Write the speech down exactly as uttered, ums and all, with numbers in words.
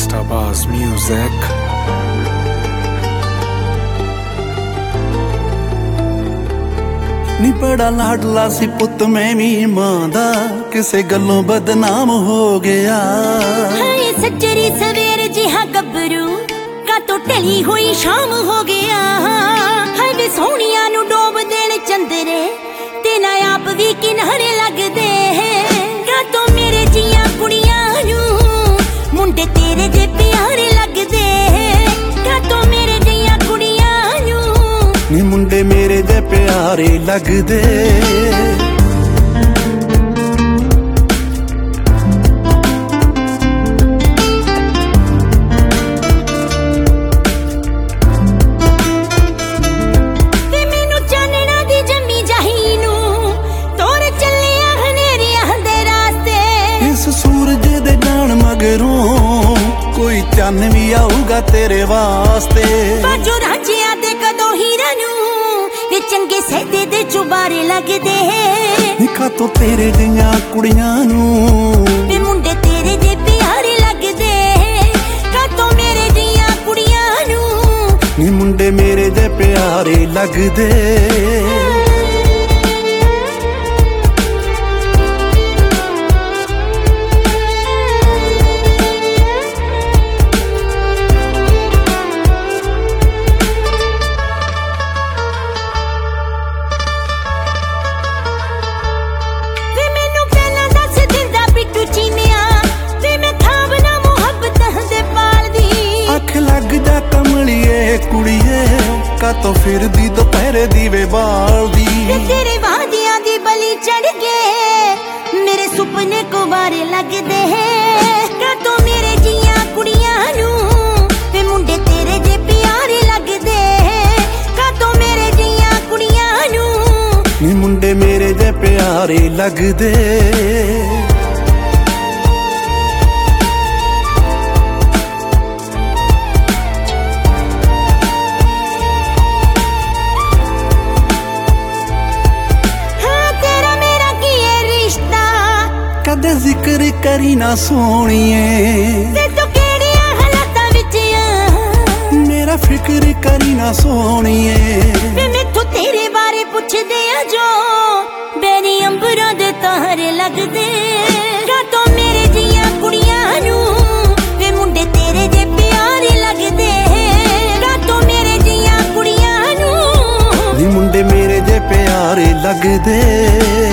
Stabaz Music। नी बड़ा लाडला सी पुत मैं भी मां दा, किसे गल्लों बदनाम हो गया। हाय सच्चरी सवेर जिहा गबरू का तो टली हुई शाम हो गया। हाय वे सोहणिया नू डोब देण चंदरे ते ना आप भी किनारे लगदे। का तो मेरे जिया कुड़ियां नू मुंडे तेरे जे प्यारे लगदे। का तो मेरे जिया कुड़ियां नू नी मुंडे मेरे जे प्यारे लगदे। सूरज दे जान मगरों कोई चन्न भी आऊगा तेरे वास्ते। बाजू रांझिया दे कदों हीरा नू वे चंगे सैदे दे चुबारे लगदे। निखा तो तेरे जिया कुड़ियां नू वे मुंडे तेरे जे प्यारे लगदे। का तो मेरे जिया कुड़ियां नू नी मुंडे मेरे जे प्यारे लगदे। कुड़िए का तो फिर दी दोपहरे दीवे बाल दी। तेरे वादियां दी बली चढ़ गए मेरे सुपने को बारे लगदे। का तो मेरे जिया कुड़ियां नू वे मुंडे तेरे जे प्यारे लगदे। का तो मेरे जिया कुड़ियां नू नी मुंडे मेरे जे प्यारे लगदे। कदे जिक्र करी ना सोनिए ते तू केड़ियां हालातां विच आ। मेरा फिक्र करी ना सोनिए वे मैथों तेरे बारे पुछदे आ जो बेनी अंबरां दे तारे लगदे। का तो मेरे जिया कुड़ियां नू वे मुंडे तेरे जे प्यारे लगदे। का तो मेरे जिया कुड़ियां नू नी मुंडे मेरे जे प्यारे लगदे।